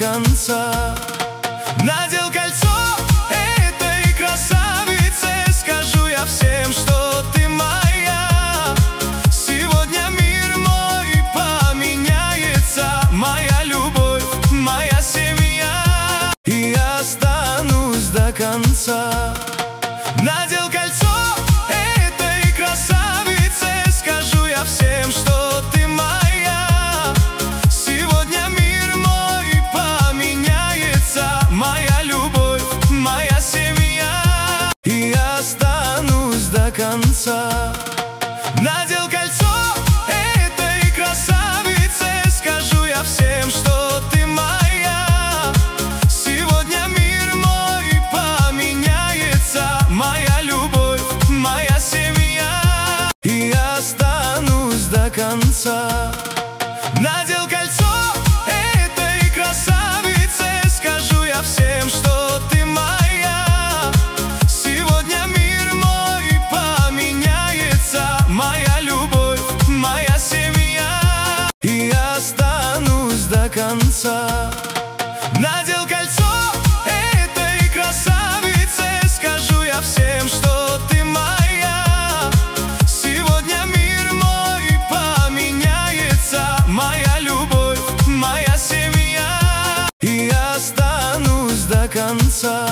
конца. Надел кольцо этой красавице, скажу я всем, что ты моя. Сегодня мир мой поменяется, моя любовь, моя семья, и я останусь до конца. Надел кольцо этой красавице, скажу я всем, что ты моя. Сегодня мир мой поменяется, моя любовь, моя семья, и я останусь до конца. Надел кольцо этой красавице, скажу я всем, что ты моя. Сегодня мир мой поменяется, моя любовь, моя семья, и я останусь до конца. Надел кольцо этой красавице, скажу я всем, что ты моя. Сегодня мир мой поменяется, моя любовь, моя семья, и я останусь до конца. Надел кольцо этой красавице, скажу я всем, что ты моя. Сегодня мир мой поменяется, моя любовь, моя семья, и я останусь до конца.